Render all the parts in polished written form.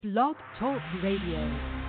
Blog Talk Radio.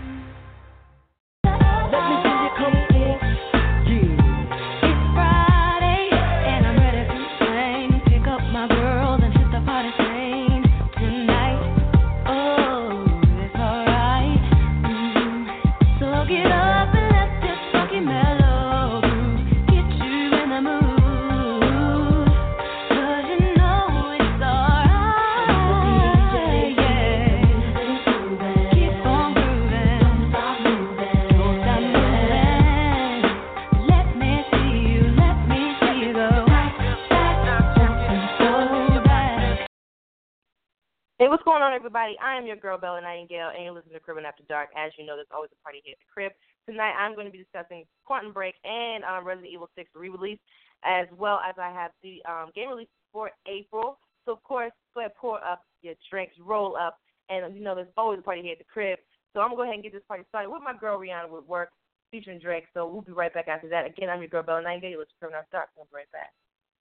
Let me see you come in. Yeah. It's Friday and I'm ready to sing. Pick up my girls and hit the party scene tonight. Oh, it's alright. So get up and let this funky mellow groove get you in the mood. 'Cause you know it's alright. Yeah. Keep on grooving. Don't stop moving. Let me see you go back, jumping so back. Hey, what's going on, everybody? I am your girl, Bella Nightingale, and you're listening to Cribbin' After Dark. As you know, there's always a party here at the crib. Tonight, I'm going to be discussing Quantum Break and Resident Evil 6 re-release, as well as I have the game release for April. So, of course, go ahead, pour up your drinks, roll up, and you know there's always a party here at the crib. So I'm going to go ahead and get this party started with my girl, Rihanna, with work, featuring Drake. So we'll be right back after that. Again, I'm your girl, Bella Nightingale. You're listening to Cribbin' After Dark. I'll be right back.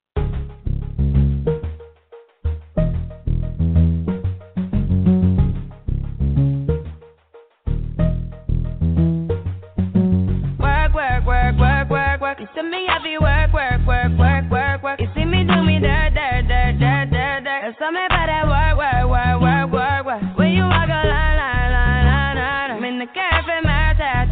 Work. You see me happy work. You see me do me dirt. Tell me about that work. When you walk a line. I'm in the cafe, my ta.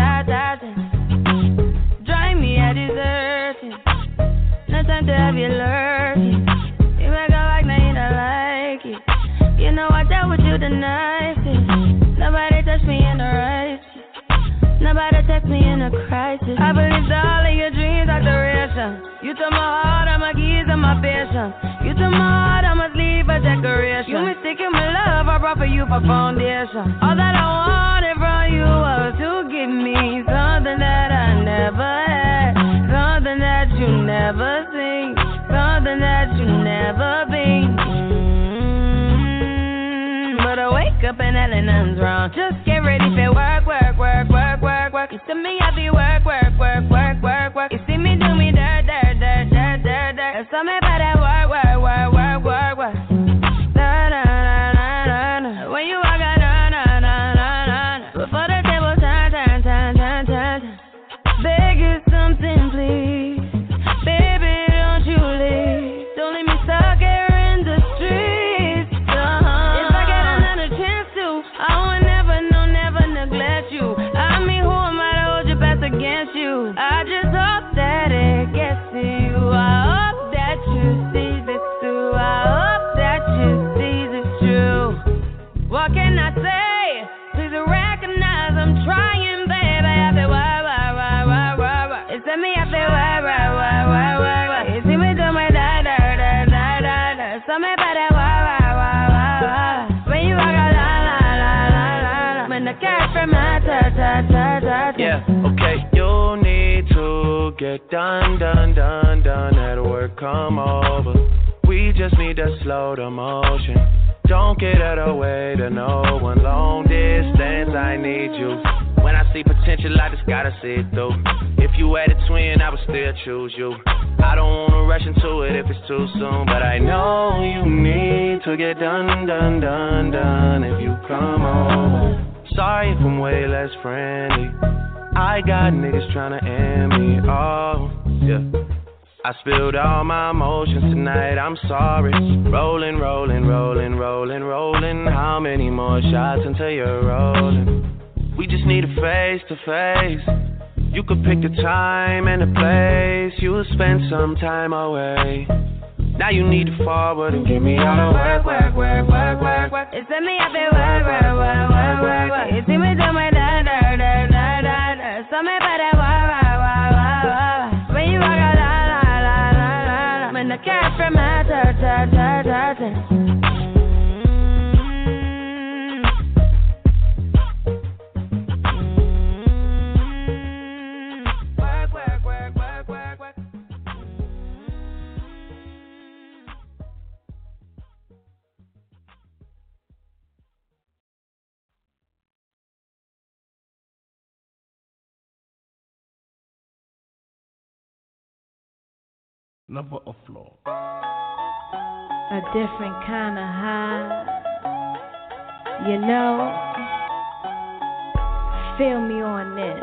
Drive me a dessert. No time to have you lurking. You make a like, now you don't like it. You know I dealt with you the nicest. Nobody touched me in the right. Nobody text me in a crisis. I believed all of your dreams are duration. You took my heart, all my keys, and my patience. You took my heart, I must leave a decoration. You mistaken my love, I brought for you for foundation. All that I wanted from you was to give me something that I never had, something that you never seen, something that you never been. But I wake up and nothing's wrong. Just get ready for work. You see me happy work. You see me do me dirt. Tell me about that work. When you walk out, before the table turn. Beg you something, please. Baby, don't you leave. Don't leave me stuck here in the streets. If I get another chance to, I would never neglect you. I mean, who am I to hold your best against you? I just hope that it gets to you. I hope that you see this too. I hope that you see this true. What can I say? Please recognize I'm trying, baby. I feel why. It's me, I feel why. You see me do my da. Tell me about that why. When you walk out, I'm in the cash for my ta. Yeah, okay, you need to get done. At work, come over. We just need to slow the motion. Don't get out of the way to no one. Long distance, I need you. When I see potential, I just gotta see it through. If you had a twin, I would still choose you. I don't wanna rush into it if it's too soon, but I know you need to get done. If you come over. Sorry if I'm way less friendly. I got niggas tryna end me. Oh, yeah. I spilled all my emotions tonight, I'm sorry. Rolling. How many more shots until you're rolling? We just need a face to face. You could pick the time and the place. You'll spend some time away. Now you need to forward and give me all the work. It's me, I feel work. You see me do my da. Tell me about that why. When you walk out, I'm in the cash for my ta. Work. Lover of law. A different kind of high. You know, feel me on this.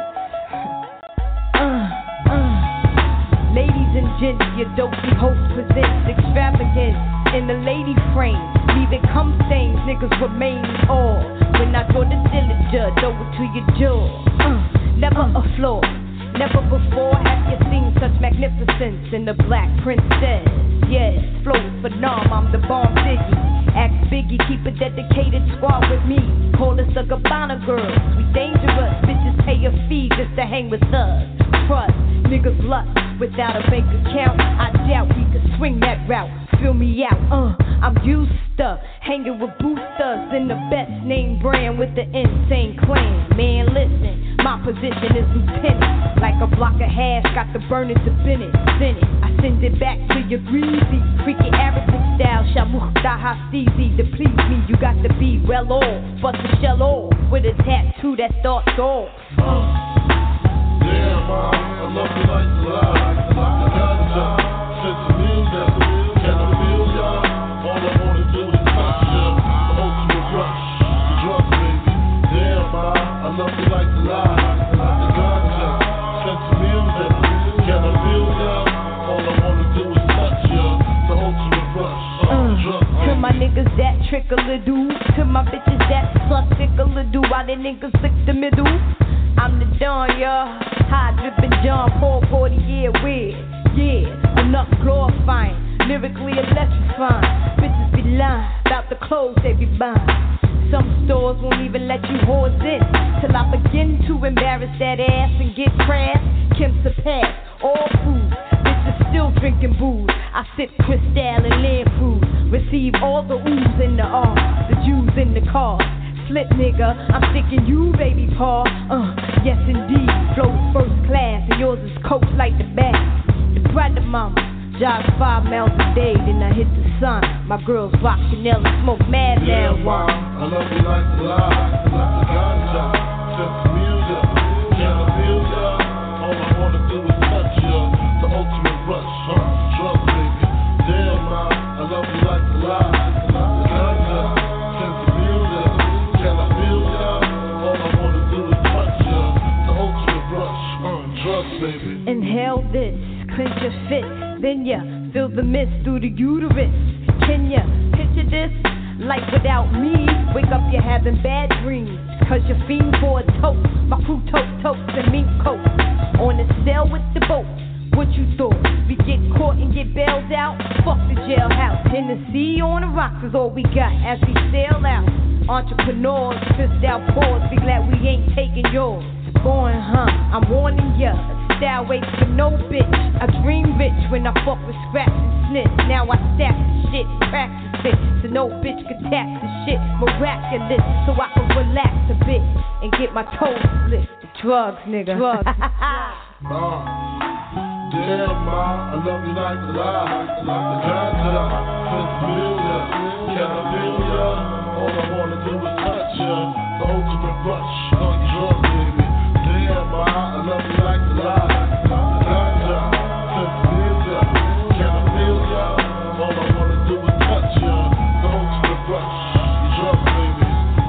Ladies and gents, your dopey host presents extravagance in the lady frame. Leaving cum stains, niggas remain all. When I draw the diligence over to your jaw. Never a flaw, never before have you seen such magnificence in the Black Princess. Yes, flow phenom, I'm the bomb Ziggy. Ask Biggie, keep a dedicated squad with me. Call us the Gabbana girls, we dangerous. Bitches pay a fee just to hang with us. Trust, niggas lust without a bank account. I doubt we could swing that route. Fill me out, I'm used to hanging with boosters in the best name brand with the insane clan. Man, listen, my position is lieutenant. Like a block of hash, got the burner to Bennett. I send it back to your greasy, freaky Arabic style. Shamukh daha steezy. To please me, you got to be well off. Bust the shell off with a tattoo that starts off. Yeah, mom, I love you like the lie. The ganja, sense of music. Can I feel ya? All I wanna do is touch ya. The ultimate rush, the drugs, baby. Yeah, mom, I love you like the lie. The ganja, sense of music. Can I feel ya? All I wanna do is touch ya. The ultimate rush, drugs, baby. To my niggas that trickle a do, to my bitches that suck tickle a do. Why they niggas lick the middle? I'm the Don, y'all. High drippin' John Paul 40 year weird. Yeah, enough glorifying, lyrically electrifying. Bitches be lying about the clothes they be buying. Some stores won't even let you whores in till I begin to embarrass that ass and get crass. Kim's a pass, all food. Bitches still drinking booze. I sip Cristal and Lamproof. Receive all the oohs in the R, the Jews in the car. Slip nigga, I'm sticking you, baby paw. Yes indeed, flows first class, and yours is coach like the back. The brother mama, jog 5 miles a day, then I hit the sun. My girls rock Chanel and smoke mad yeah, now. Mom, I love you like the lie, like the ganja, sense of music. Can I feel ya? All I wanna do is touch ya. The ultimate rush, drugs, baby. Damn, mom, I love you like the lie, like the ganja, sense of music. Can I feel ya? All I wanna do is touch ya. The ultimate rush, drugs, baby. Inhale this, clench your fist, then ya feel the mist through the uterus. Can ya picture this? Life without me, wake up you're having bad dreams. Cause you're fiend for a toast. My crew totes and mink coats. On the sail with the boat. What you thought? We get caught and get bailed out? Fuck the jailhouse. Hennessy on the rocks is all we got as we sail out. Entrepreneurs, pissed out paws. Be glad we ain't taking yours. Going, I'm warning ya. Style waits for no bitch. I dream rich when I fuck with scraps and snitch. Now I stack the shit, practice it. So no bitch can tap the shit. Miraculous, so I can relax a bit and get my toes split. Drugs, nigga. Drugs. Yeah, ma, I love you like the lie, like the ganja, sense of music. Can I feel ya? All I wanna do is touch ya. The ultimate rush, drugs, baby. Yeah, ma, I love you like the lie, like the ganja, sense of music. Can I feel ya? All I wanna do is touch ya. The ultimate rush, drugs, baby.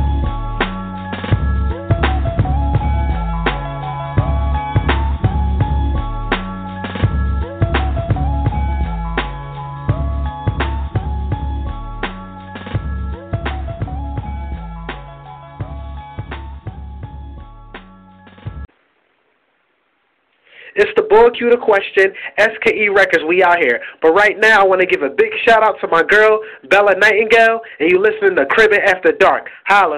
It's the Boy Q the Question, SKE Records, we out here. But right now, I want to give a big shout out to my girl, Bella Nightingale, and you listening to Cribbin' After Dark. Holla.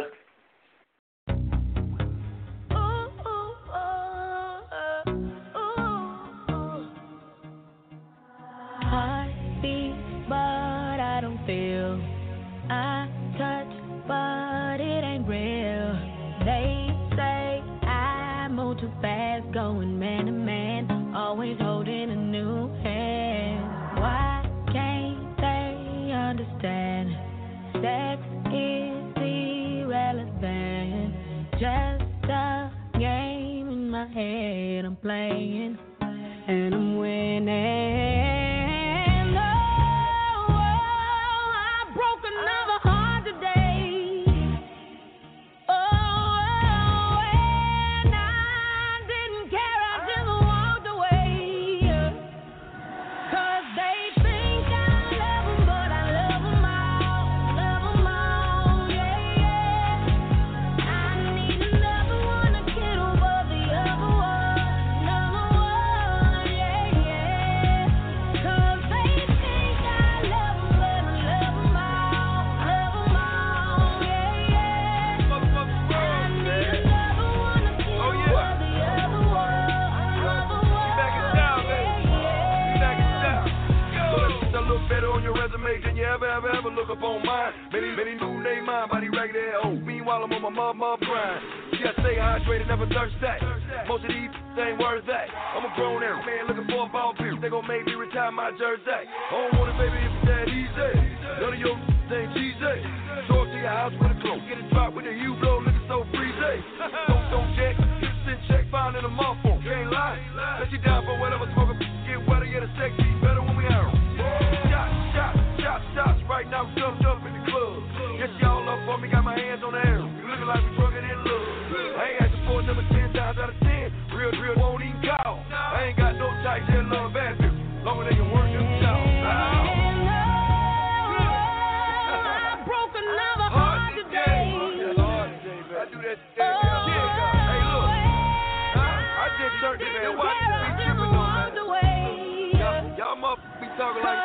Heart beats, but I don't feel. I touch, but it ain't real. They say I move too fast, going man to man, always holding a new hand. Why can't they understand? Sex is irrelevant, just a game in my head I'm playing, and I'm winning. Oh, I broke another heart today. don't mind. Many new name mine, body ragged ass old. Meanwhile, I'm on my mama grind. You gotta stay hydrated, never thirst that. Most of these ain't worth that. I'm a grown ass man looking for a ball period. They gon' make me retire my jersey. I don't want it, baby, if it's that easy. None of your ain't cheesy. Show up to your house with a cloak. Get it dropped with a hue blow, looking so freezy. Don't check, send check, find in a month for. Can't lie. Let you down for whatever smoking. Get wetter, yeah, the sex be better when we out. Shots. Right now, we jumped up in the club. Yes, y'all up for me, got my hands on the air. We looking like we drunker than love. I ain't asking for number 10 times out of 10. Real, won't even call. I ain't got no tight, just love bad bitch. Longer than you work them jobs. Broke another heart today. I do that shit. Hey, look. I just turned it, man. Watch me be tripping on that. Y'all motherfuckers be talking like.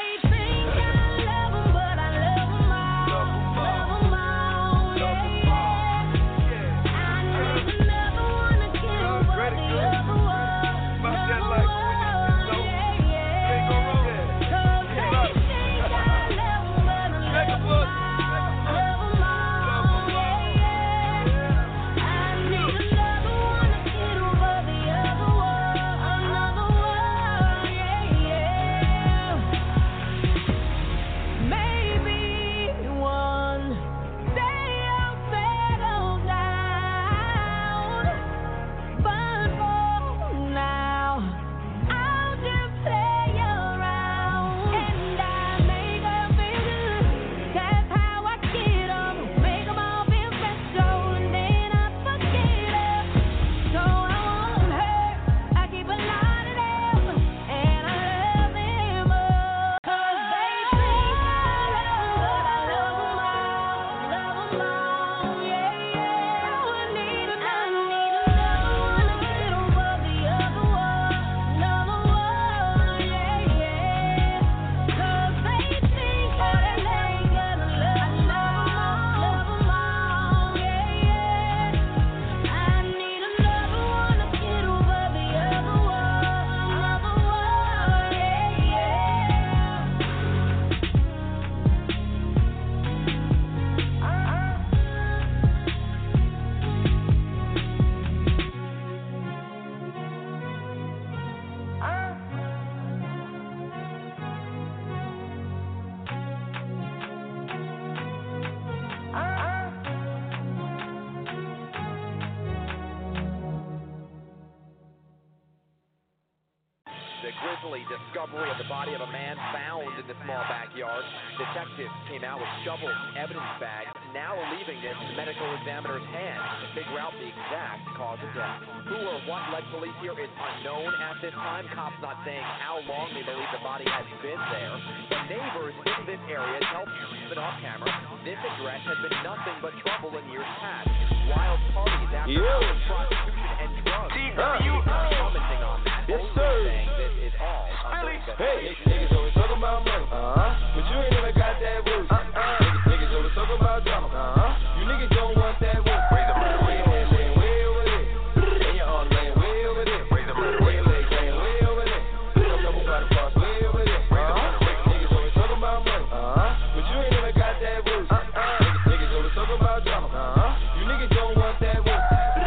Discovery of the body of a man found in the small backyard. Detectives came out with shovels, evidence bags, now leaving this in the medical examiner's hands to figure out the exact cause of death. Who or what led police here is unknown at this time. Cops not saying how long they believe the body has been there. But neighbors in this area tell even off camera this address has been nothing but trouble in years past. Wild parties after prostitution and drugs. Commenting on that. Yes, sir. Saying this is all. Hey, niggas always talking about money, but you ain't never got that work. Niggas always talking about drama, you niggas don't want that work. Raise the murder rate, laying way over there, and your arm laying way over there. Raise the murder rate, laying way over there. Double by the cross, way over there. Niggas always talking about money, but you ain't never got that work. Niggas always talking about drama, you niggas don't want that work.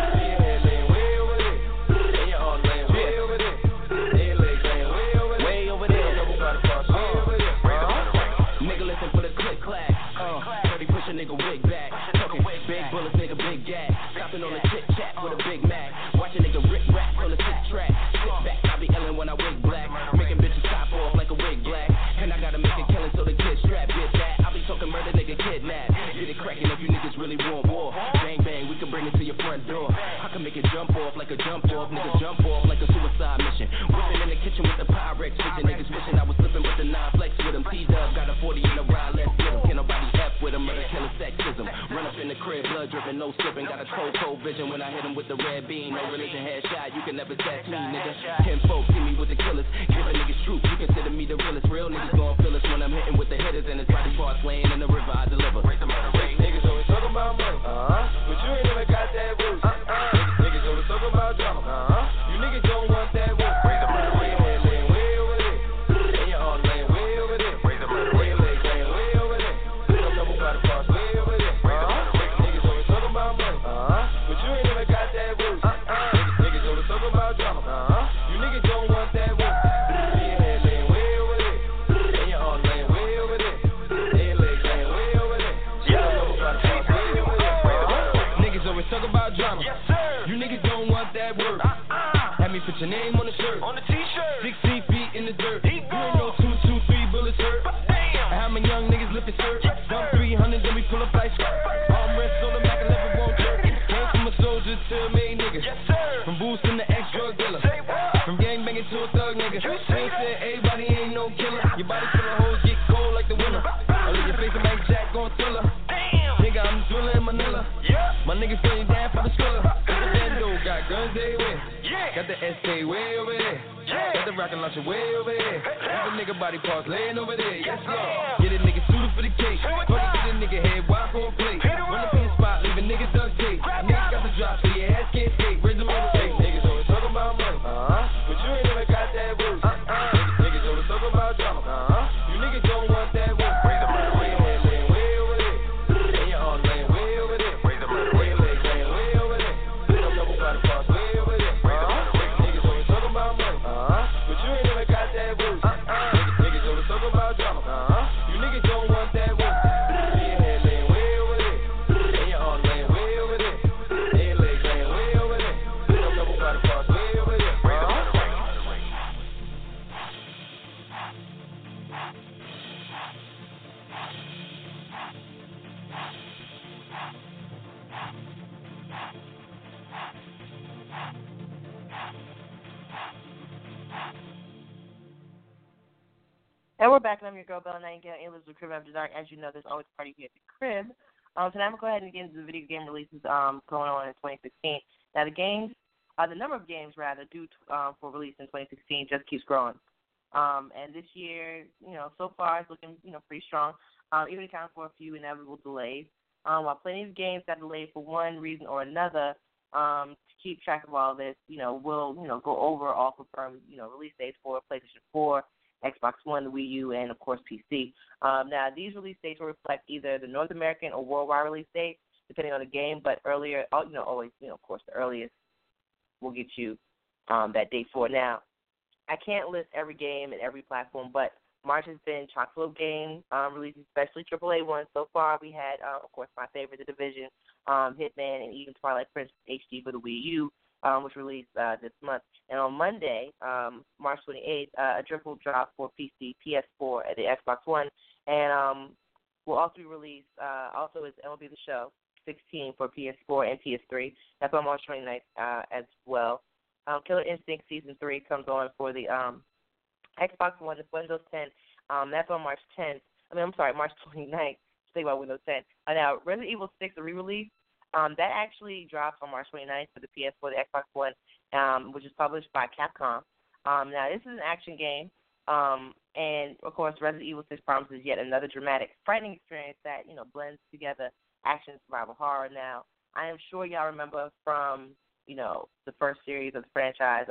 Laying way over there, and your arm laying way over there. Nigga listen for the click clack. 30 push a nigga wig back. Talking big bullets, nigga big gas. Stopping on the chit chat with a Big Mac. Watch a nigga rip rap on the 6 track. Sit back, I be illin' when I wig black. Making bitches top off like a wig black. And I gotta make a killing so the kids strap. Bitch that I be talking murder, nigga kidnap. Get it crackin' if you niggas really want war. Bang bang, we can bring it to your front door. I can make it jump off like a jump off. Nigga jump off like a suicide mission. Whipping in the kitchen with the Pyrex. Bitch, niggas wishing I was slipping with the 9 flex with them. T-Dub got a 40 in the ride, let's get him. Can nobody F with him, murder, killing, sexism. Run up in the crib, blood dripping, no slipping. Got a cold vision when I hit him with the red beam. No religion, headshot, you can never test me, nigga. 10 folks see me with the killers. Giving niggas truth, you consider me the realest. Real niggas gon' feel us when I'm hitting with the hitters. And it's body parts laying in the river, I deliver. Niggas always talking about money, but you ain't never got that work. Niggas always talking about drama, you niggas don't want that work. Raise the murder rate, laying way over there, and your arm laying way over there. Raise the murder rate, laying way over there. always talk about drama. Yes, sir. You niggas don't want that work. Have me put your name on the shirt. On the t-shirt. 16 feet in the dirt. Keep You ain't no 2, 2, 3 bullets hurt. Damn. How many young niggas lift his skirt? Yes, Dump sir. 300, then we pull up like skirt. Armrest on the Mac, I never won't jerk. Came from a soldier to a made nigga. Yes, sir. From boosting to ex-drug dealer. Say what? From gangbanging to a thug nigga. You Ain't said everybody ain't no killer. Your body full of hoes get cold like the winter. I leave your face a Mike Jack on Thriller. Damn. Nigga, I'm drilling in Manila. Yeah. My niggas feeling down for the thriller. Got the bando, got guns everywhere. Yeah. Got the SK way over there. Yeah. Got the rocket launcher way over there. Got the nigga body parts laying over there. Yes, Yeah. Lord. Get a nigga suited for the case. Fuck it, get a nigga head wide for a plate. Run up in the spot, leave a nigga duct tape. Niggas got the drop, so your ass can't skate. Raise them on the face. Niggas always talking about money. But you ain't never got that work. Niggas always talking about drama. You niggas don't want that work. Raise them on the way. Laying way over there. And your arms laying way over there. Raise them on the way. Legs laying way over there. Put up double body parts way over there. Niggas always talking about money. But you ain't never got that work. Niggas always talking about drama. You niggas don't want that work. Your head laying way over there. And your arms laying way over there. And your legs laying way over there. Put up double body parts way over there. And we're back, and I'm your girl, Bella Nightingale, and Elizabeth Crib After Dark. As you know, there's always a party here at the crib. Tonight I'm going to go ahead and get into the video game releases going on in 2016. Now, the number of games, due for release in 2016 just keeps growing. And this year, so far it's looking, pretty strong, even accounting for a few inevitable delays. While plenty of games got delayed for one reason or another, to keep track of all this, we'll, go over all confirmed, release dates for PlayStation 4, Xbox One, the Wii U, and, of course, PC. Now, these release dates will reflect either the North American or worldwide release date, depending on the game, but earlier, always, of course, the earliest will get you that date for. Now, I can't list every game and every platform, but March has been chock full of game releases, especially AAA ones. So far, we had, of course, my favorite, The Division, Hitman, and even Twilight Princess HD for the Wii U, which released this month. And on Monday, March 28th, a triple drop for PC, PS4, and the Xbox One. And will also be released, also is MLB The Show 16 for PS4 and PS3. That's on March 29th as well. Killer Instinct Season 3 comes on for the Xbox One, it's Windows 10. That's on March 10th. March 29th. Think about Windows 10. Now, Resident Evil 6, the re-release, that actually drops on March 29th for the PS4, the Xbox One, which is published by Capcom. Now, this is an action game, and, of course, Resident Evil 6 promises yet another dramatic, frightening experience that, blends together action, survival, horror. Now, I am sure y'all remember from, the first series of the franchise,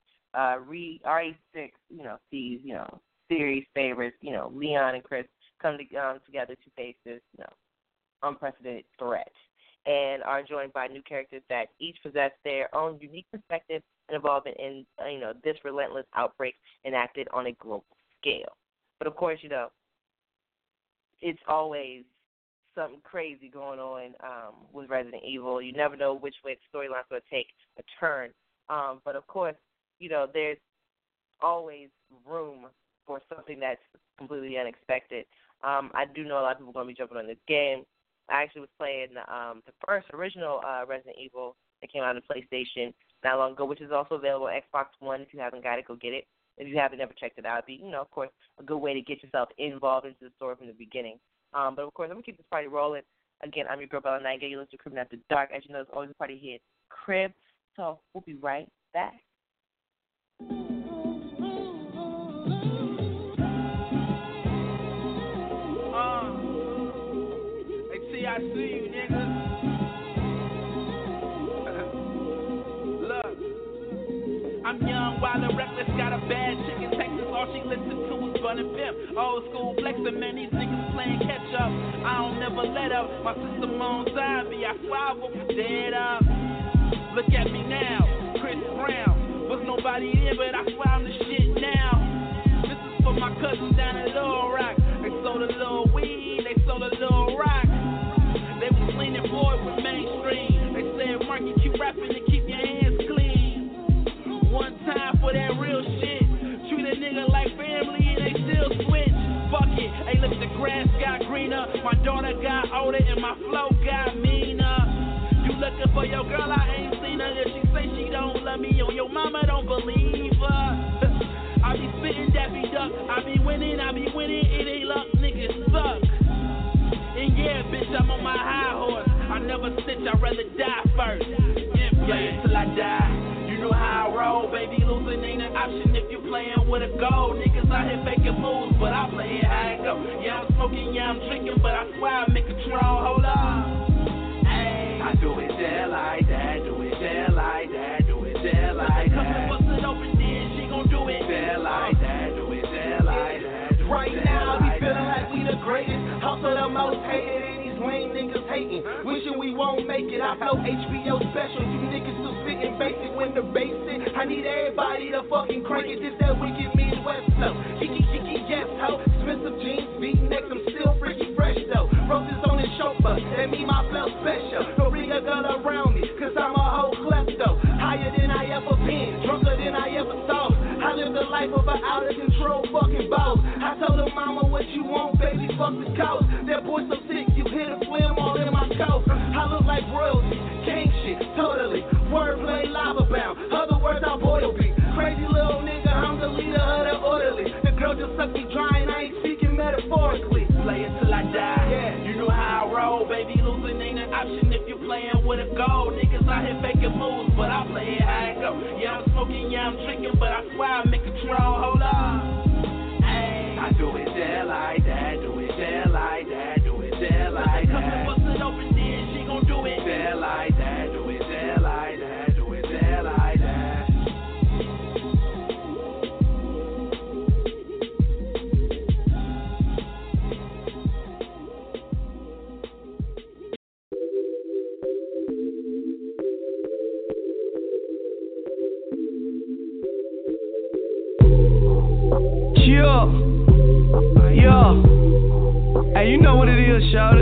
RE6, sees, series favorites, Leon and Chris come together to face this, unprecedented threat, and are joined by new characters that each possess their own unique perspective and involvement in, this relentless outbreak enacted on a global scale. But, of course, it's always something crazy going on with Resident Evil. You never know which way the storyline's going to take a turn. But, of course, there's always room for something that's completely unexpected. I do know a lot of people are going to be jumping on this game. I actually was playing the first original Resident Evil that came out on PlayStation not long ago, which is also available on Xbox One. If you haven't got it, go get it. If you haven't never checked it out, it'd be, of course, a good way to get yourself involved into the story from the beginning. But, of course, I'm going to keep this party rolling. Again, I'm your girl, Bella Nightingale. You listen to Crib After Dark. As you know, there's always a party here at Crib. So we'll be right back. I see you, nigga. Look, I'm young, wild and reckless, got a bad chick in Texas. All she listens to is Bun and Pimp. Old school flexing, man, these niggas playing catch up. I don't never let up. My system on zombie, I swear I will be dead up. Look at me now, Chris Brown. Was nobody there, but I swear I'm the shit now. This is for my cousins down in Little Rock. They sold a little weed, they sold a little rock. They was leaning forward with mainstream. They say My daughter got older and my flow got meaner. You looking for your girl, I ain't seen her. If she say she don't love me, or your mama don't believe her. I be spitting Daffy Duck, I be winning, it ain't luck, niggas suck. And yeah, bitch, I'm on my high horse. I never snitch, I'd rather die first. Yeah, till I die. You know how I roll, baby. Losing ain't an option if you playing with a goal. Niggas out here faking moves, but I play it how it go. Yeah, I'm smoking, yeah, I'm drinking, but I swear I make control. Hold on. Hey, I do it there like that, do it there like that, do it there like that. Come and bust it open, then she gon' do it there like that, do it there like that. Right now, we feeling like we the greatest. Hustle the most hated, and these lame niggas hating. Wishing we won't make it. I flow HBO special. You niggas still spitting basic when the basic. I need everybody to fucking crank it. This that wicked Midwest flow. Cheeky, yes, ho. Expensive jeans, V-necks, I'm still freaky fresh though. Roses on his chauffeur, that mean my flow special. Don't bring a gun around me, cause I'm a whole klepto. Higher than I ever been, drunker than I ever thought. I live the life of an out of control fucking boss. I told her mama what you want, baby, fuck the coast. That boy so sick, you hear the phlegm all in my coat. I look like royalty, king shit, totally. Wordplay, lava bound, other words I boil beat. Crazy little nigga, I'm the leader of the orderly. The girl just sucked me dry and I ain't speaking metaphorically. Play it till I die, yeah. You know how I roll, baby, losing ain't an option if you playing with a goal. Niggas out here faking moves, but I play it how it go. Yeah, I'm smoking, yeah, I'm drinking, but I swear I make control. Hold on. Hey, I do it there like that, do it there like that, do it there like that. Come and bust it open, then she gon' do it there like that, do it there like that, do it there like that. Yeah. Hey, you know what it is, shout it.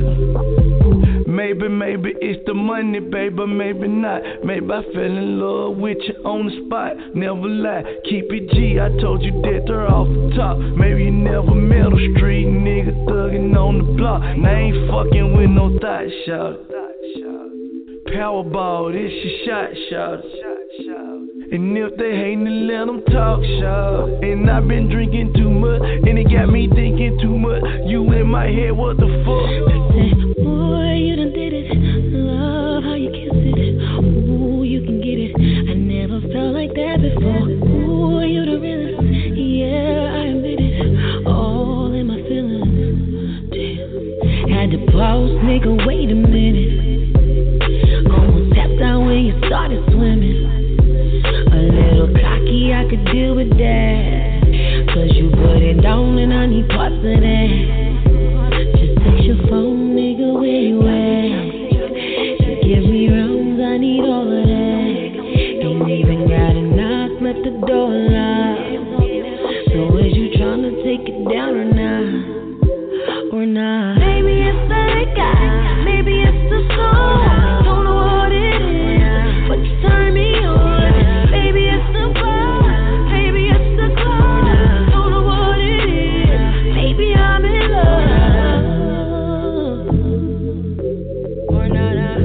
Maybe it's the money, baby, maybe not. Maybe I fell in love with you on the spot. Never lie, keep it G. I told you that they're off the top. Maybe you never met a street nigga thuggin' on the block. And I ain't fucking with no thought, shout it. Powerball, this your shot, shout it. And if they hatin', then let them talk, shout. And I've been drinking too much, and it got me thinking too much. You in my head, what the fuck? Boy, you done did it. Love how you kiss it. Ooh, you can get it. I never felt like that before. Ooh, you the realest. Yeah, I admit it. All in my feelings. Damn. Had to pause, nigga, wait a minute. Almost tapped out when you started swimming. A little cocky, I could deal with that. Cause you put it down and I need parts of that. Just text your phone, nigga, where you at? Just give me rounds, I need all of that. Ain't even gotta knock, let the door lock. So is you tryna take it down or not? Or not? Maybe it's the guy, maybe it's the song. Don't know what it is, but you turn me on. Maybe it's the bar, maybe it's the club. Don't know what it is, maybe I'm in love. Or not.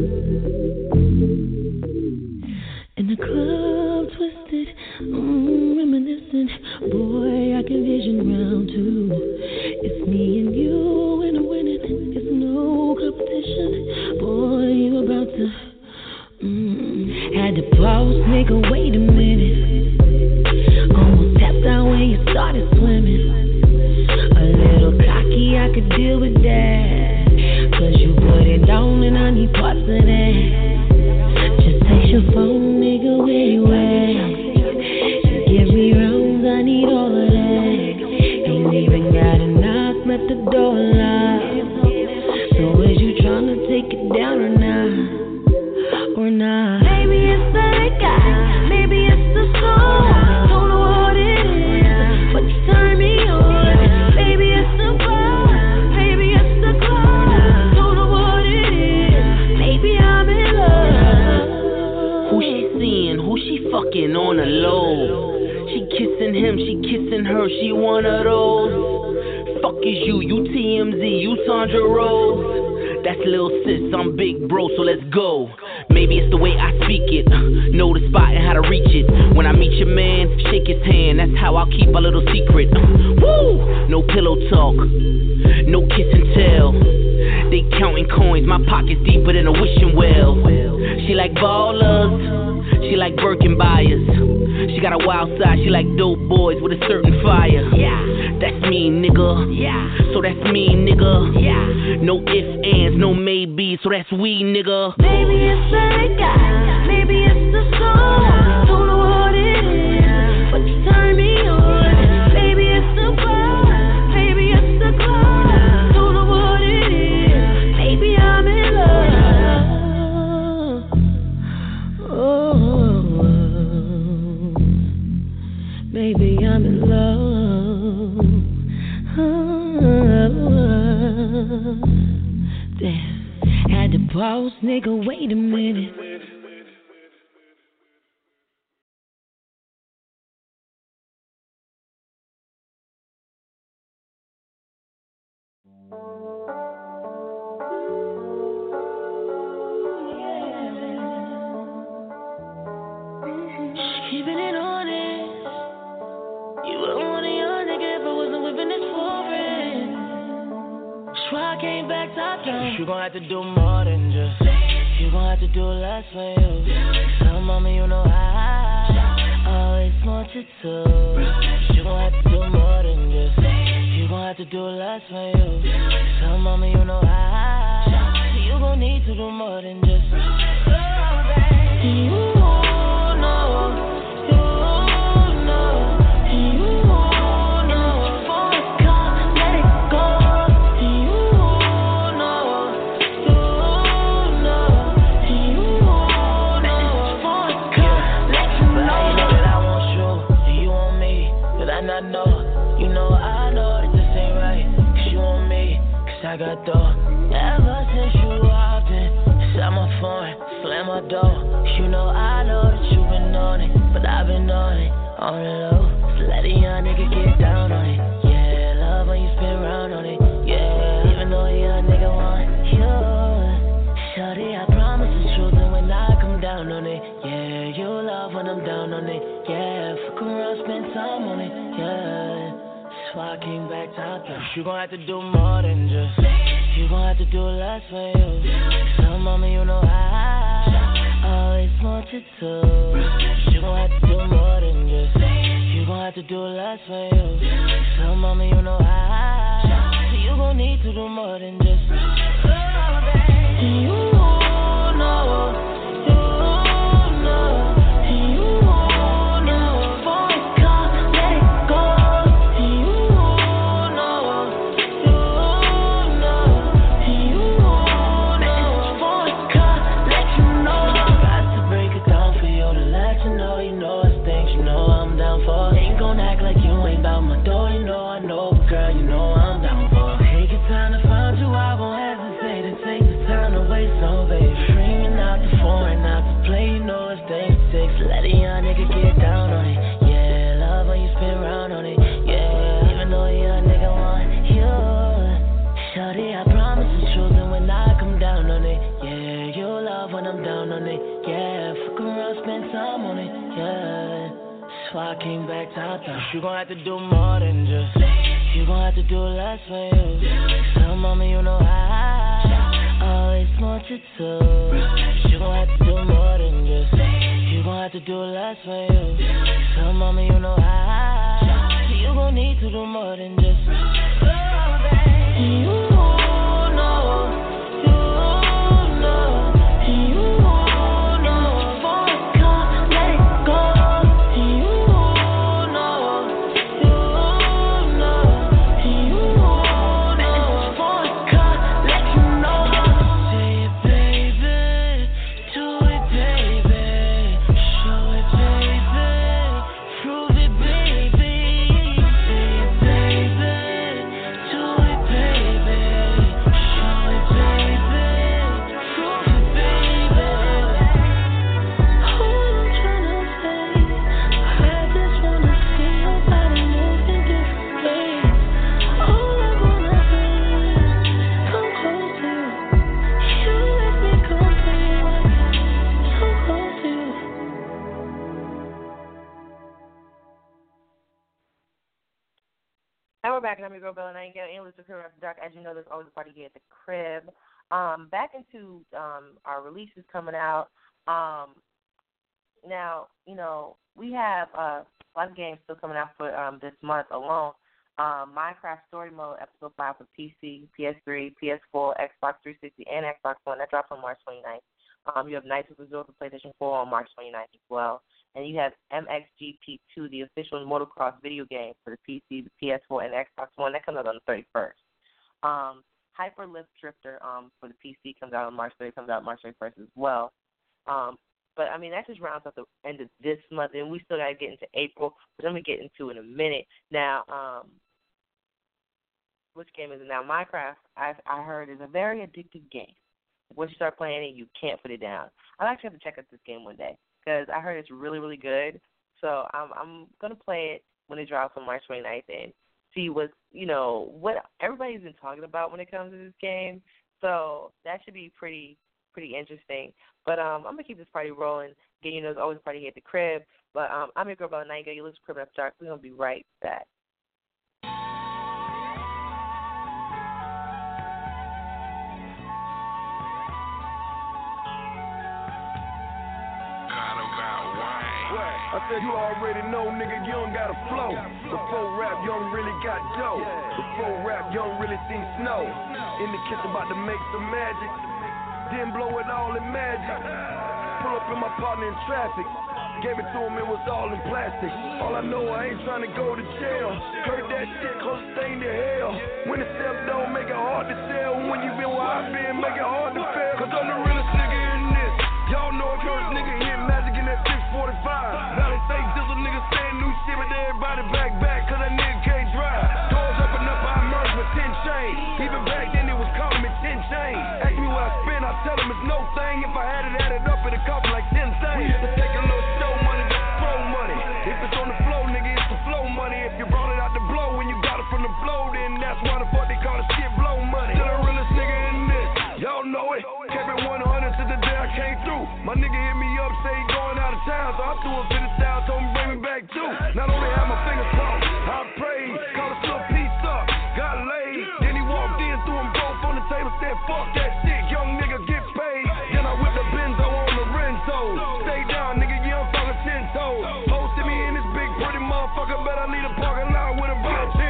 In the club, twisted, reminiscent. Boy, I can vision round two. It's me and you, and I'm winning. It's no competition. Boy, you about to. Had to pause, nigga, wait a minute. Almost tapped out when you started swimming. A little cocky, I could deal with that. Cause you put it down and I need parts of that. Just text your phone, nigga, where you at? Just give me rounds, I need all of that. Ain't even gotta knock, let the door lock. So is you tryna take it down or not? Or not? Maybe it's the guy, maybe it's the song. Don't know what it is, but you turn me on. Maybe it's the bar, maybe it's the club. Don't know what it is, maybe I'm in love. Who she seeing, who she fucking on the low? She kissing him, she kissing her, she one of those. Fuck is you? You TMZ, you Sandra Rose. That's Lil Sis, I'm big bro, so let's go. Maybe it's the way I speak it, know the spot and how to reach it. When I meet your man, shake his hand, that's how I'll keep our little secret. Woo! No pillow talk, no kiss and tell. They counting coins, my pocket's deeper than a wishing well. She like ballers, she like Birkin buyers. She got a wild side, she like dope boys with a certain fire. Yeah, that's me, nigga. Yeah, so that's me, nigga. Yeah, no ifs, ands, no maybe, so that's we, nigga. Maybe it's the guy, maybe it's the song. Don't know what it is, but you turn me on. Maybe it's the bar, maybe it's the club. Don't know what it is, maybe I'm in love. Oh, maybe I'm in love. Oh, damn, had to pause, nigga, wait a minute. Keeping it honest, you wouldn't want a young nigga if I wasn't whipping this foreign. That's why I came back top down. You gon' have to do more than just. You gon' have to do less for you. Tell mama you know I always want you to. You gon' have to do more than just. You gon' have to do less for you. Tell mama you know I. You gon' need to do more than just. You I got dough. Ever since you walked in, inside my phone, slam my door. You know I know that you been on it, but I've been on it, on the low. So let a young nigga get down on it. Yeah, love when you spin round on it. Yeah, even though a young nigga want you. Shawty, I promise the truth, and when I come down on it, yeah, you love when I'm down on it. Yeah, fuck around, spend time on it. Yeah. I came back top down. You gon' have to do more than just. You gon' have to do less for you. Tell mama you know I always want you to. You gon' have to do more than just. You gon' have to do less for you. Tell mama you know I. You gon' need to do more than just. You know. Let a young nigga get down on it. Yeah, love when you spin round on it. Yeah, even though a young nigga want you. Shawty, I promise the truth, and when I come down on it, yeah, you love when I'm down on it. Yeah, fuck around, spend time on it. Yeah, that's why I came back top down. You gon' have to do more than just. You gon' have to do less for you. Tell mama you know I always want you to. You gon' have to do more than just. You gon' have to do less for you. Tell mama you know I. You gon' need to do more than just. You know. Baby, we're back, and I'm your girl, Bella Nightingale, and listen to Crib After Dark. As you know, there's always a party here at the crib. Back into our releases coming out. Now, we have a lot of games still coming out for this month alone. Minecraft Story Mode, Episode 5 for PC, PS3, PS4, Xbox 360, and Xbox One. That drops on March 29th. You have Knights of Azure for PlayStation 4 on March 29th as well. And you have MXGP2, the official motocross video game for the PC, the PS4, and Xbox One. That comes out on the 31st. Hyper Lift Drifter for the PC comes out on March 31st as well. But, I mean, that just rounds up the end of this month, and we still got to get into April, which I'm going to get into in a minute. Now, which game is it now? Minecraft, I heard, is a very addictive game. Once you start playing it, you can't put it down. I'll actually have to check out this game one day because I heard it's really, really good. So I'm going to play it when it drops on March 29th and see what everybody's been talking about when it comes to this game. So that should be pretty interesting. But I'm going to keep this party rolling. Again, there's always a party here at the crib. But I'm your girl, Bella Nightingale. You listen to Crib After Dark. We're going to be right back. I said you already know, nigga, you don't got a flow. Before rap, you don't really got dough. Before rap, you don't really see snow. In the kitchen about to make some magic. Then blow it all in magic. Pull up in my partner in traffic. Gave it to him, it was all in plastic. All I know, I ain't trying to go to jail. Heard that shit, close thing to hell. When the steps don't make it hard to sell. When you been where I've been, make it hard to fail. Cause I'm the realest nigga in this. Y'all know if you're a nigga hit magic in that 645. Valley fake dizzle niggas saying new shit, but everybody back, cause that nigga can't drive. Doors up and up, I merged with 10 chains. Even back then, it was calling me 10 chains. Ask me what I spend, I tell them it's no thing. If I had it added up, it'd cost me like 10 things. We used to take a little show money, just throw money. If it's on the flow, nigga, it's the flow money. If you brought it out the blow, when you got it from the blow, then that's why the fuck they call it shit blow money. Still the realest nigga in this, y'all know it. Kept it 100 since the day I came through. My nigga hit me up, say he going out of town, so I threw him to the style, told him bring me back too. Not only had my fingers crossed, I prayed, called a little piece up, got laid. Then he walked in, threw them both on the table, said fuck that shit, young nigga get paid. Then I whipped the Benzo on the Renzo. Stay down, nigga, you don't fucking 10 toes. Hosted me in this big pretty motherfucker, bet I need a parking lot with a bunch of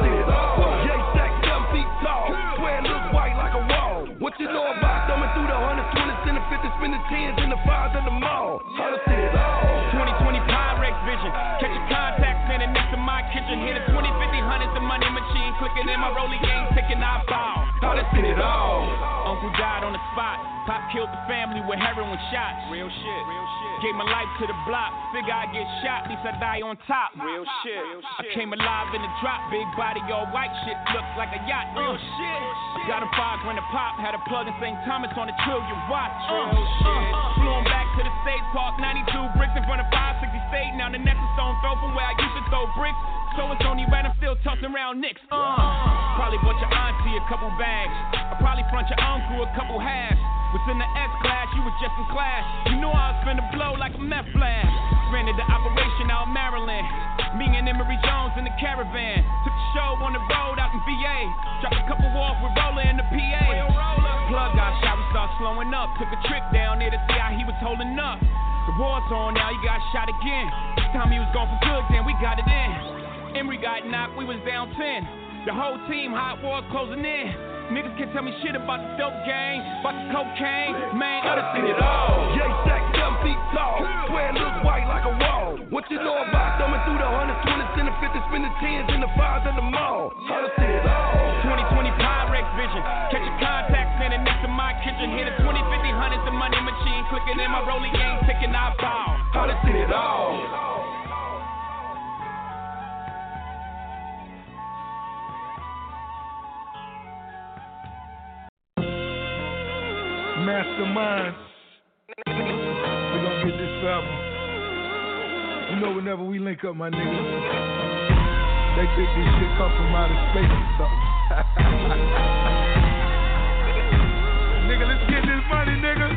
yeah, stack 7 feet tall, swear it looks white like a wall. What you know about thumbing through the 100s, 20s, and the 50s, spin the 10s, and the 5s at the mall? How to see it all. 2020 Pyrex vision. Catch a contact standing next to my kitchen. Hit a 20, 50, 100s, the money machine. Clicking in my rolling game, ticking I ball. How to see it all. Uncle died on the spot. Pop killed the family with heroin shots. Real shit. Gave my life to the block. Figure I get shot, at least I die on top. Real shit. I came alive in the drop. Big body, all white shit. Looks like a yacht. Real shit. Got a $5 grand a pop. Had a plug in St. Thomas on the Trillion watch. Flew him back to the State Park. 92 bricks in front of 560 State. Now the next is stone throw from where I used to throw bricks. So it's only right, I'm still tossing around nicks. Probably bought your auntie a couple bags. I probably front your uncle a couple halves. Was in the S class, you was just in class. You knew I was finna blow like a meth blast. Ran into operation out in Maryland. Me and Emery Jones in the caravan. Took the show on the road out in VA. Dropped a couple off with Roller in the PA. Plug got shot, we start slowing up. Took a trip down there to see how he was holding up. The war's on now, he got shot again. This time he was gone for good, then we got it in. Emery got knocked, we was down 10. The whole team, hot wars closing in. Niggas can't tell me shit about the dope gang, about the cocaine, man, I done seen it all. Yeah, stack 7 feet tall, swear it looks white like a wall. What you know about thumbing through the 100s, 20s, and the 50s, spin the 10s, and the 5s at the mall? I done seen it all. 2020 Pyrex vision, catch a contact standing next to my kitchen. Hit a 20, 50, 100s, the money machine. Clicking in my rolling game, ticking I ball. I done seen it all. Masterminds, we gonna get this forever. You know whenever we link up, my niggas, they think this shit come from outer space or something. Nigga, let's get this money, nigga.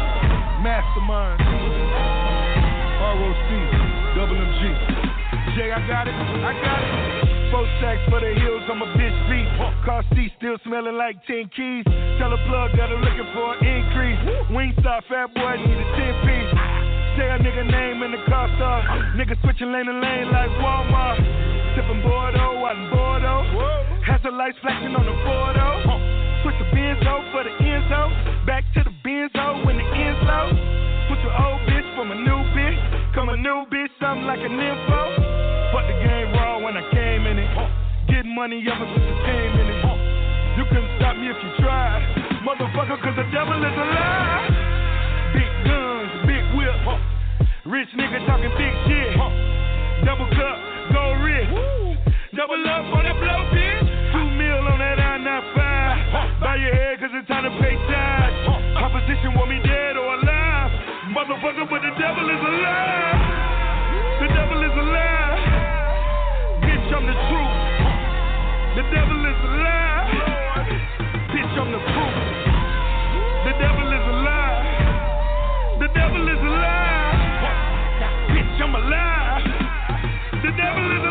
Masterminds, ROC, Double MG, J I got it. 4 stacks for the hills, I'm a bitch beat. Car seat still smelling like 10 keys. Tell a plug that I'm looking for an increase. Wingstop, fat boy, need a 10-piece. Say a nigga name in the car star. Nigga switching lane to lane like Walmart. Sipping Bordeaux, out in Bordeaux. Hazard lights flashing on the Bordeaux. Switch the Benzo for the Enzo. Back to the Benzo when the end's low. Switch your old bitch for my new bitch. Come a new bitch, something like an info. Fuck the game raw when I came in it. Getting money ever since I came in it. You couldn't stop me if you tried. Motherfucker, cause the devil is alive. Big guns, big whip. Rich nigga talking big shit. Double cup, gold wrist. Double up on the blow, bitch. 2 mil on that I-95. Bow your head cause it's time to pay tithes. Opposition want me dead or alive. Motherfucker, but the devil is alive. The devil is alive. Bitch, I'm the truth. The devil is alive. Bitch, I'm the proof. The devil is alive. The devil is alive. Bitch, I'm alive. The devil is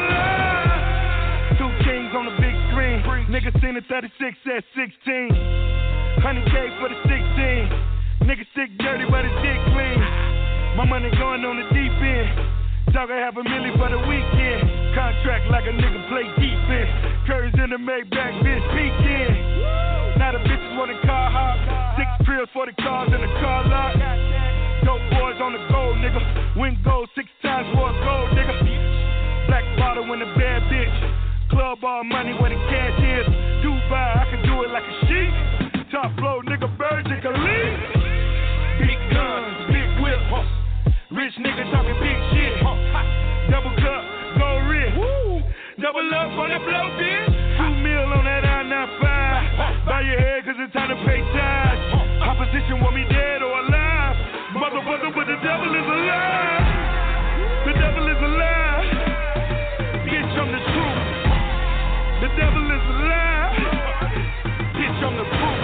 alive. 2 kings on the big screen. Niggas seen the 36 at 16. 100K for the 16. Niggas sick dirty but his dick clean. My money going on the deep end. Talking $500,000 for the weekend. Contract like a nigga play defense. Curry's in the Maybach, bitch, peeking. Now the bitches want a car hop. 6 trills for the cars in the car lot. Dope boys on the gold, nigga. Win gold 6 times for a gold, nigga. Black bottle in the bad bitch. Club all money where the cash is. Dubai, I can do it like a sheik. Top flow, nigga, Virgin Khalid. Big guns, big whip. Rich nigga talking big shit. Double cup, gold wrist. Double up on the blow, bitch. 2 mil on that I-95. Bow your head cause it's time to pay tithes. Opposition want me dead or alive. Motherfucker, but the devil is alive. The devil is alive. Bitch, I'm the truth. The devil is alive. Bitch, I'm the proof.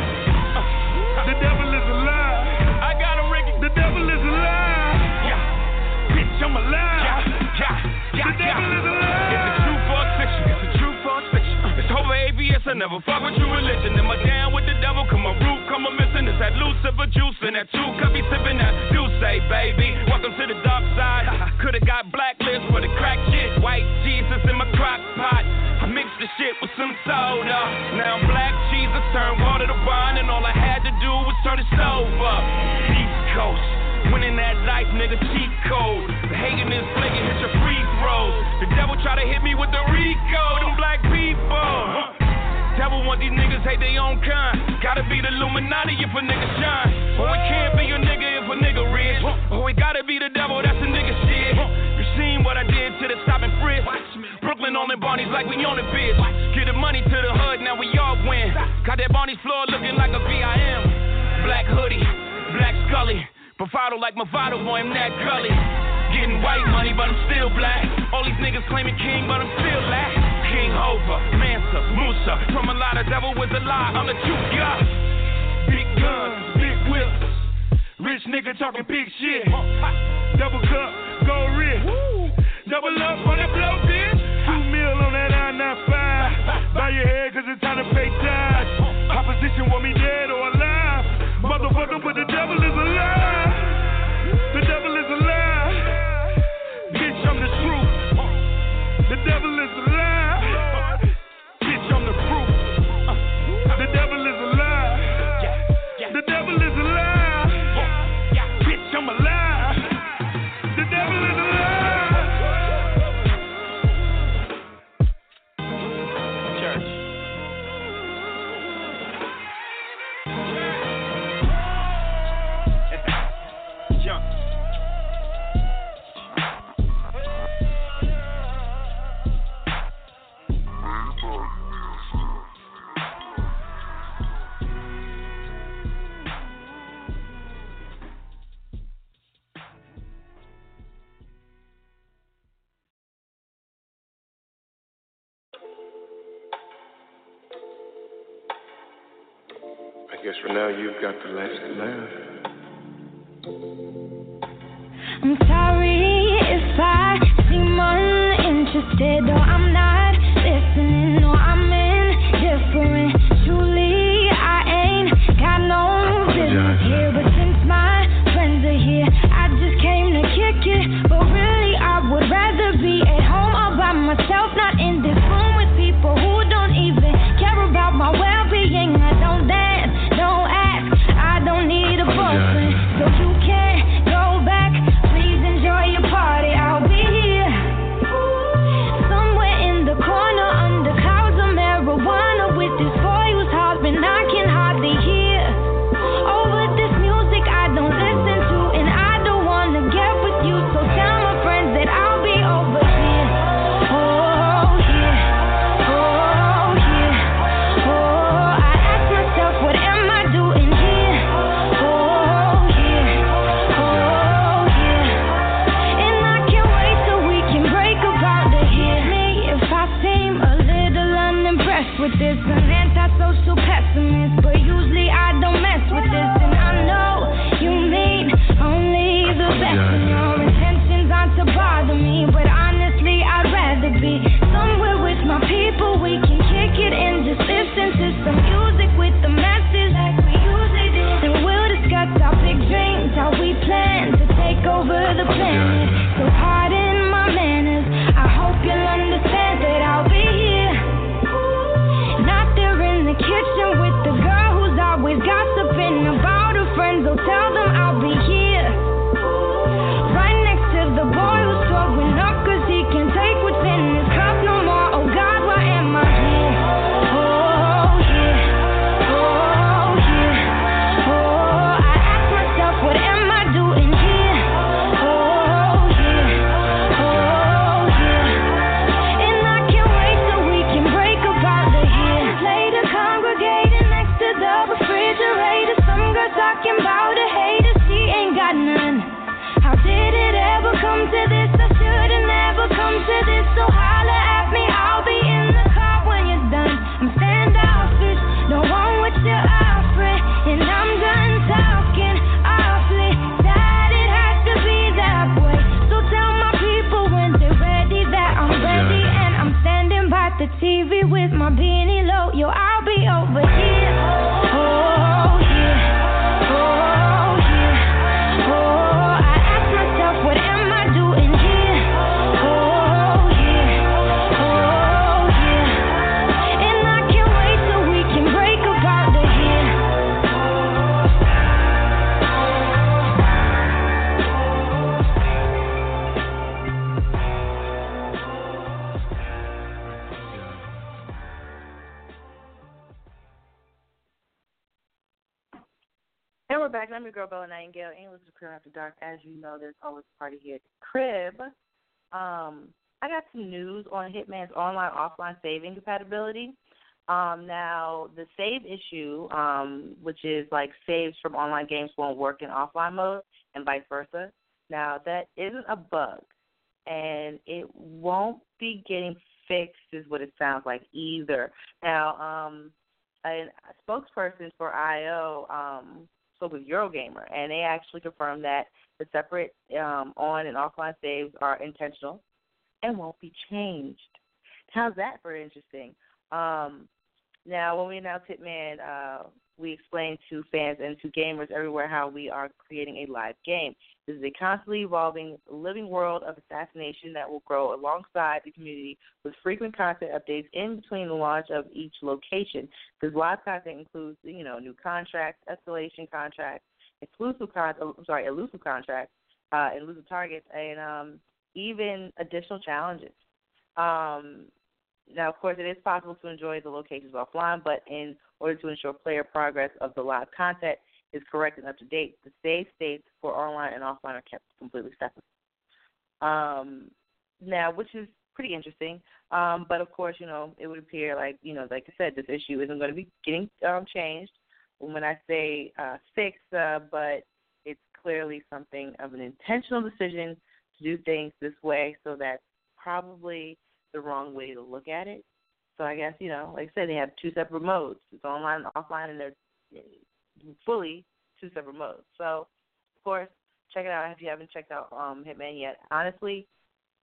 The devil is alive. I got him, Ricky. The devil is alive. Bitch, I'm alive. The devil is alive. It's a true false fiction. It's a true false fiction. It's over ABS. I never fuck with your religion. Am I down with the devil? Come on, root, come on, missing. It's that Lucifer juice and that 2 cup be sipping that Douce, baby. Welcome to the dark side. Could've got blacklist for the crack shit. White Jesus in my crock pot. I mixed the shit with some soda. Now I'm black Jesus, turned water to wine, and all I had to do was turn the stove up. East Coast, winning that life, nigga, cheat code. The hating is flaking, hit your free throws. The devil try to hit me with the Rico, them black people. Devil want these niggas hate their own kind. Gotta be the Illuminati if a nigga shine. Or it can't be a nigga if a nigga rich. Or it gotta be the devil, that's a nigga shit. You seen what I did to the stop and frisk. Brooklyn on the Barney's like we on the bitch. Get the money to the hood, now we all win. Got that Barney's floor looking like a VIM. Black hoodie, black Scully. Bravado like Movado, boy, I'm that gully. Getting white money, but I'm still black. All these niggas claiming king, but I'm still black. King Hova, Mansa, Musa. From a lot of devil was a lie, I'm the truth, yeah. Big guns, big whips. Rich nigga talking big shit. Double cup, gold wrist. Double up on the blow, bitch. 2 mil on that I-95. Bow your head cause it's time to pay tithes. Opposition want me dead or alive. Motherfucker, but the devil is alive. The devil is alive. Bitch, I'm the truth. The devil is alive. Bitch, I'm the proof. The devil is alive. The devil is alive. Bitch, I'm alive. The devil is alive. Church. Jump. I guess for now you've got the last laugh. I'm sorry if I seem uninterested. interested, though I'm not listening. No, I'm indifferent. Truly, I ain't got no business here. But since my friends are here, I just came to kick it. But really, I would rather be at home all by myself, not in this room with people who don't even care about my well-being. I don't dance, don't ask, I don't need a boyfriend. So you can't go back, please enjoy your party. I'll be here, somewhere in the corner under clouds of marijuana with this boy who's hopping, I can hardly hear. Over this music I don't listen to, and I don't wanna get with you, so tell my friends that I'll be over here. Oh yeah, oh yeah, oh, I ask myself, what am I doing here? Oh yeah, oh yeah, and I can't wait till we can break about the here. Me, if I seem a little unimpressed with this, an antisocial pessimist, but usually I don't mess with this, and I know you mean only the best, and your intentions aren't to bother me, but honestly I'd rather be somewhere with my people. We can kick it and just listen to some music with the masses like we usually do, and we'll discuss our big dreams, how we plan to take over the planet. So pardon my manners, I hope you'll understand that I'll be here, not there in the kitchen with the girl who's always gossiping about her friends. So tell them I'll be here, right next to the boy who's throwing up cause he can't take what's in his cup no more. Oh God, why am I here? Oh yeah, oh yeah, oh, I ask myself, what am I doing here? Oh yeah, oh yeah, and I can't wait till we can break about the here. Later congregating next to the refrigerator, some girl talking about a hater, she ain't got none. How did it ever come to this? I should've never come to this. So holla at me, I'll be in the car when you're done. I'm standoffish, no one with your outfit, and I'm done talking awfully. That it has to be that way. So tell my people when they're ready that I'm ready, and I'm standing by the TV with my beanie low. Yo, I'll be over here. Oh yeah, oh yeah, oh, I ask myself, what am I doing here? Oh yeah, oh yeah, and I can't wait till we can break about the here. And we're back. I'm your girl, Bella Nightingale, and listen to Crib After Dark. As you know, there's always a party here at the crib. I got some news on Hitman's online-offline saving compatibility. Now, the save issue, which is like saves from online games won't work in offline mode and vice versa. Now, that isn't a bug, and it won't be getting fixed is what it sounds like either. Now, a spokesperson for IO spoke with Eurogamer, and they actually confirmed that the separate on- and offline saves are intentional and won't be changed. How's that for interesting? Now, when we announced Hitman, we explained to fans and to gamers everywhere how we are creating a live game. This is a constantly evolving living world of assassination that will grow alongside the community with frequent content updates in between the launch of each location. Because live content includes, new contracts, escalation contracts, elusive contracts, elusive targets, and even additional challenges. Now, of course, it is possible to enjoy the locations offline, but in order to ensure player progress of the live content is correct and up to date, the save states for online and offline are kept completely separate. Now, which is pretty interesting, but of course, it would appear like I said, this issue isn't going to be getting changed. When I say fixed, but it's clearly something of an intentional decision to do things this way, so that's probably the wrong way to look at it. So I guess, like I said, they have two separate modes. It's online and offline, and they're fully two separate modes. So, of course, check it out if you haven't checked out Hitman yet. Honestly,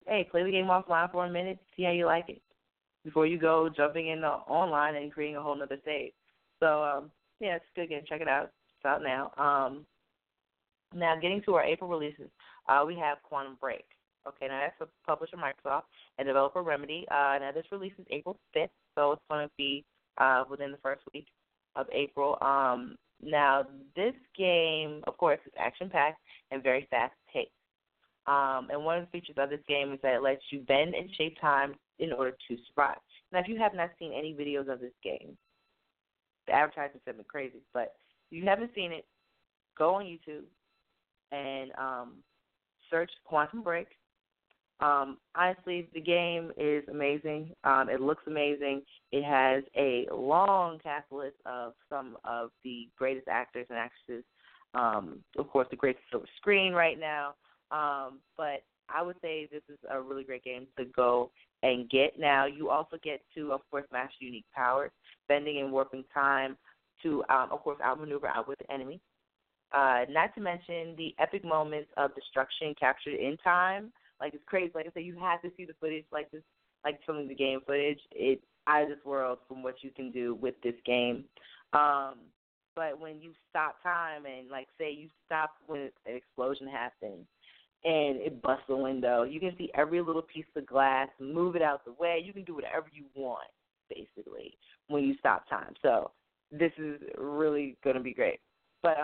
hey, play the game offline for a minute, see how you like it, before you go jumping in online and creating a whole nother save. So, yeah, it's a good game. Check it out. It's out now. Now, getting to our April releases, we have Quantum Break. Okay, now that's a publisher Microsoft and developer Remedy. Now, this release is April 5th, so it's going to be within the first week of April. Now, this game, of course, is action-packed and very fast-paced. And one of the features of this game is that it lets you bend and shape time in order to survive. Now, if you have not seen any videos of this game, the advertisements have been crazy, but if you haven't seen it, go on YouTube and search Quantum Break. Honestly, the game is amazing. It looks amazing. It has a long cast list of some of the greatest actors and actresses. Of course, the greatest silver screen right now. But I would say this is a really great game to go and get. Now, you also get to, of course, master unique powers, bending and warping time to, of course, outmaneuver with the enemy. Not to mention the epic moments of destruction captured in time. Like, it's crazy. Like I said, you have to see the footage like this, like some of the game footage. It's out of this world from what you can do with this game. But when you stop time and, like, say you stop when an explosion happens and it busts a window, you can see every little piece of glass, move it out the way. You can do whatever you want, basically, when you stop time. So this is really going to be great. But,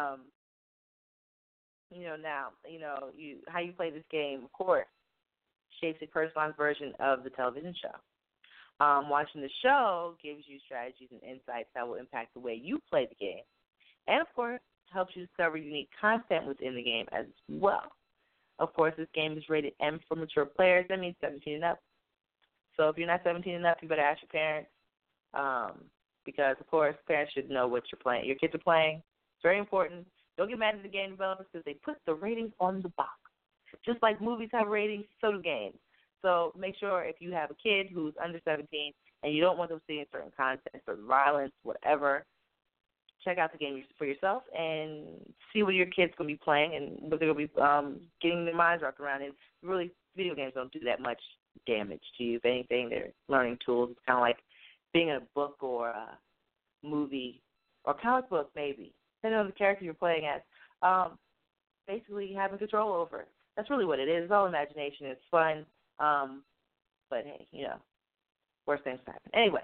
now, how you play this game, of course, shapes a personalized version of the television show. Watching the show gives you strategies and insights that will impact the way you play the game. And, of course, helps you discover unique content within the game as well. Of course, this game is rated M for mature players. That means 17 and up. So if you're not 17 and up, you better ask your parents because, of course, parents should know what your kids are playing. It's very important. Don't get mad at the game developers because they put the ratings on the box. Just like movies have ratings, so do games. So make sure if you have a kid who's under 17 and you don't want them seeing certain content, certain violence, whatever, check out the game for yourself and see what your kid's going to be playing and what they're going to be getting their minds wrapped around. And really, video games don't do that much damage to you. If anything, they're learning tools. It's kind of like being in a book or a movie or comic book, maybe, depending on the character you're playing as. Basically, having control over it. That's really what it is. It's all imagination. It's fun. But, hey, worse things happen. Anyway,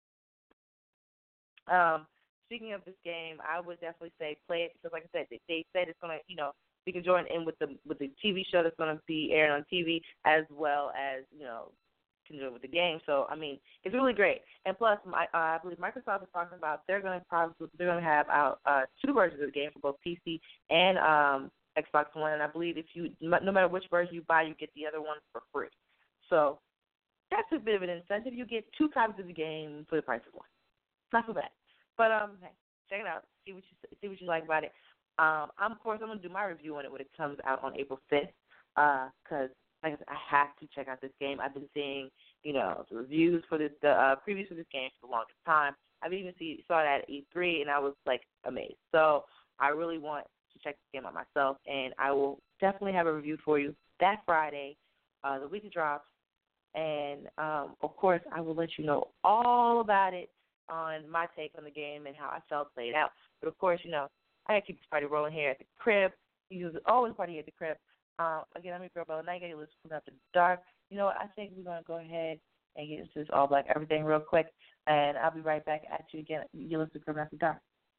speaking of this game, I would definitely say play it because, like I said, they said it's going to, you can join in with the TV show that's going to be airing on TV as well as, can join with the game. So, I mean, it's really great. And plus, I believe Microsoft is talking about they're going to have out 2 versions of the game for both PC and Xbox One. And I believe no matter which version you buy, you get the other one for free. So that's a bit of an incentive. You get 2 copies of the game for the price of one. It's not so bad. But hey, check it out. See what you like about it. Of course, I'm gonna do my review on it when it comes out on April 5th. Because like I said, I have to check out this game. I've been seeing the reviews for the previews for this game for the longest time. I've even saw it at E3 and I was like amazed. So I really want to check this game out myself, and I will definitely have a review for you that Friday, the week it drops. And, of course, I will let you know all about it on my take on the game and how I felt played out. But, of course, I got to keep this party rolling here at the crib. You always party at the crib. Again, I'm your girl, Bella Night. You listen to After Dark. You know what? I think we're going to go ahead and get into this all black everything real quick. And I'll be right back at you again. You listen to Crib After Dark.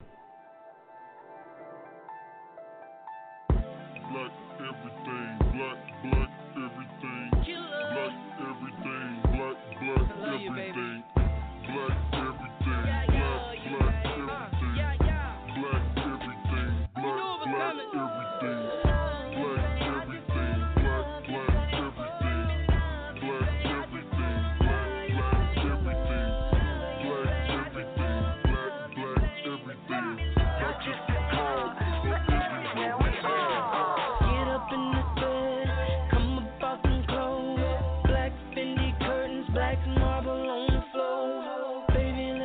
Black everything, black everything, black everything, black everything, black everything, black everything, black everything, black everything.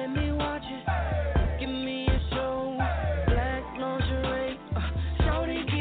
Shawty,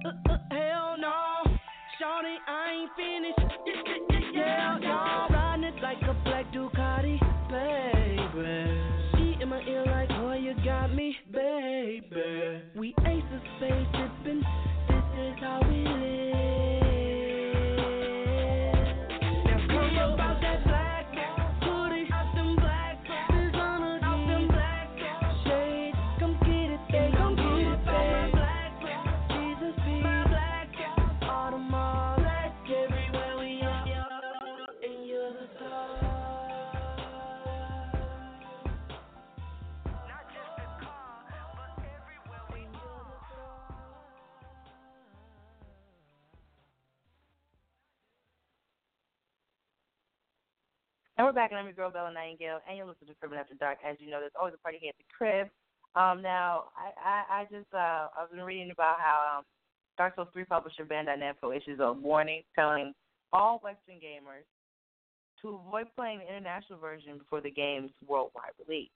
Hell no, shawty, I ain't finished. Yeah, y'all riding it like a black Ducati, baby. She in my ear like, oh, you got me, baby. We ace of space sipping, this is how we live. Now come about that black hoodie, out them black designer, out them black shades. Come get it, babe, come get it, babe. Jesus be black, all the more black, everywhere we are, and you're the star. Not just a car, but everywhere we are. And we're back, and I'm your girl, Bella Nightingale, and you're listening to Crib After Dark. As you know, there's always a party here at the crib. Now, I've been reading about how Dark Souls 3 publisher Bandai Namco issues a warning telling all Western gamers to avoid playing the international version before the game's worldwide release.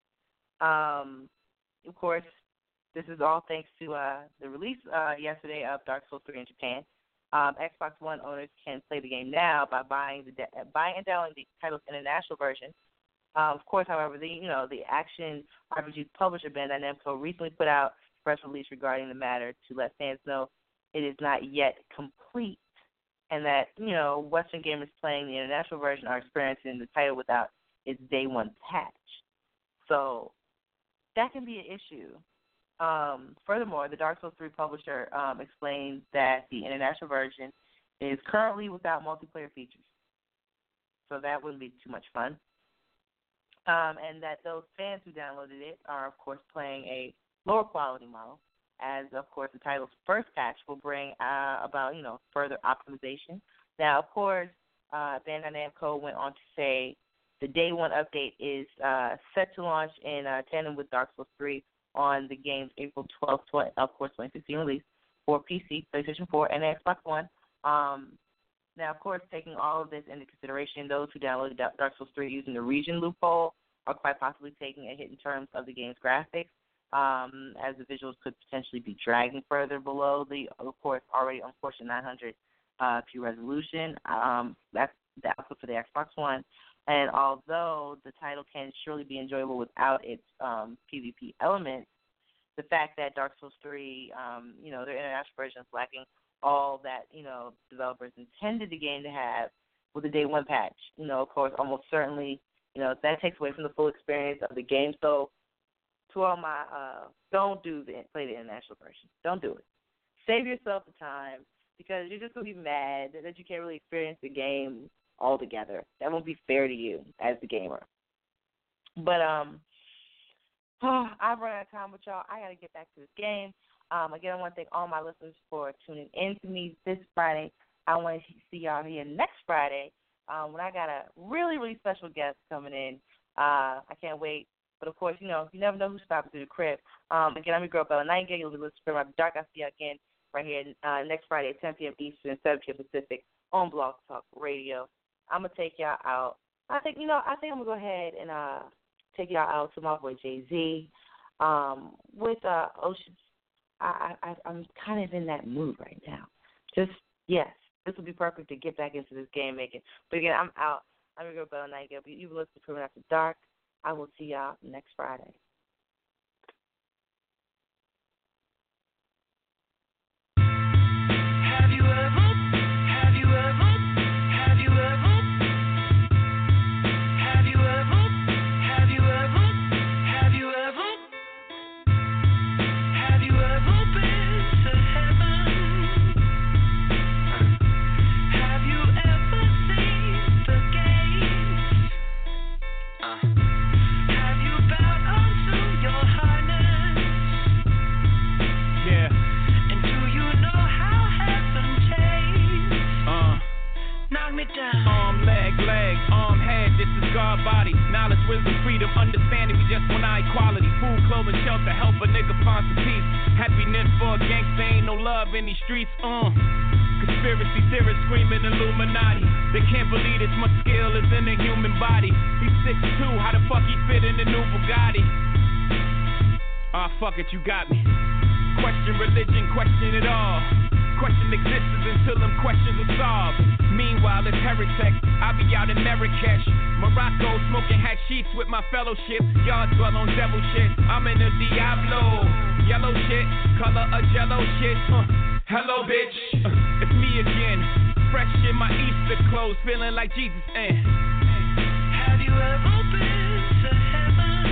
Of course, this is all thanks to the release yesterday of Dark Souls 3 in Japan. Xbox One owners can play the game now by buying and downloading the title's international version. Of course, however, the action RPG publisher Bandai Namco recently put out a press release regarding the matter to let fans know it is not yet complete, and that Western gamers playing the international version are experiencing the title without its day one patch. So that can be an issue. Furthermore, the Dark Souls 3 publisher explained that the international version is currently without multiplayer features. So that wouldn't be too much fun. And that those fans who downloaded it are, of course, playing a lower quality model, as, of course, the title's first patch will bring about, further optimization. Now, of course, Bandai Namco went on to say the day one update is set to launch in tandem with Dark Souls 3 on the game's April 12th, 2016 release for PC, PlayStation 4, and Xbox One. Now, of course, taking all of this into consideration, those who downloaded Dark Souls 3 using the region loophole are quite possibly taking a hit in terms of the game's graphics, as the visuals could potentially be dragging further below the, of course, already unfortunate 900p resolution. That's the output for the Xbox One. And although the title can surely be enjoyable without its PvP elements, the fact that Dark Souls 3, their international version is lacking all that, developers intended the game to have with the day one patch, of course, almost certainly, that takes away from the full experience of the game. So to all my, don't play the international version. Don't do it. Save yourself the time, because you're just going to be mad that you can't really experience the game altogether. That won't be fair to you as the gamer. But I've run out of time with y'all. I got to get back to this game. Again, I want to thank all my listeners for tuning in to me this Friday. I want to see y'all here next Friday when I got a really, really special guest coming in. I can't wait. But, of course, you never know who's stopping through the crib. Again, I'm your girl, Bella Nightingale. You'll be listening to Crib After Dark. I'll see you again right here next Friday at 10 p.m. Eastern, 7 p.m. Pacific on Blog Talk Radio. I'm gonna take y'all out. I think I'm gonna go ahead and take y'all out to my boy Jay-Z with Oceans. I'm kind of in that mood right now. Yes, this would be perfect to get back into this game making. But again, I'm out. I'm your girl Bella Nightingale. You've listened to Crib After Dark. I will see y'all next Friday. Have you ever body, knowledge, wisdom, freedom, understanding, we just want our equality, food, clothing, shelter, help a nigga find some peace, happiness for a gangsta, ain't no love in these streets, conspiracy theorists screaming Illuminati, they can't believe this much skill is in the human body, he's 6'2", how the fuck he fit in the new Bugatti, fuck it, you got me, question religion, question it all. questions are solved. Meanwhile, it's heretic. I be out in Marrakesh, Morocco, smoking hashish with my fellowship. Y'all dwell on devil shit. I'm in the Diablo. Yellow shit, color of jello shit. Hello, bitch. It's me again. Fresh in my Easter clothes, feeling like Jesus. Have you ever been to heaven?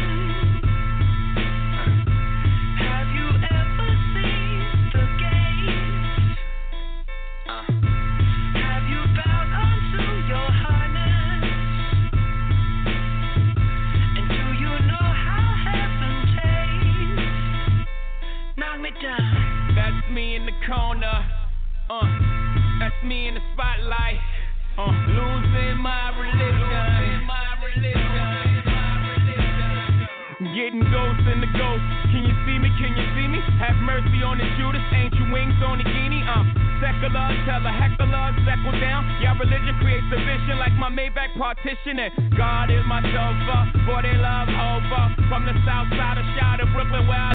Have you ever seen the gates? Have you bowed unto your highness? And do you know how heaven tastes? Knock me down. That's me in the corner. That's me in the spotlight. Losing my religion. Getting ghosts in the ghost. Can you see me? Can you see me? Have mercy on the Judas. Ain't you wings on the guinea? Secular, tell a heckler, settle down. Y'all religion creates a vision like my Maybach partition. And God is my chauffeur. Boy, they love over. From the south side of Shire to Brooklyn where I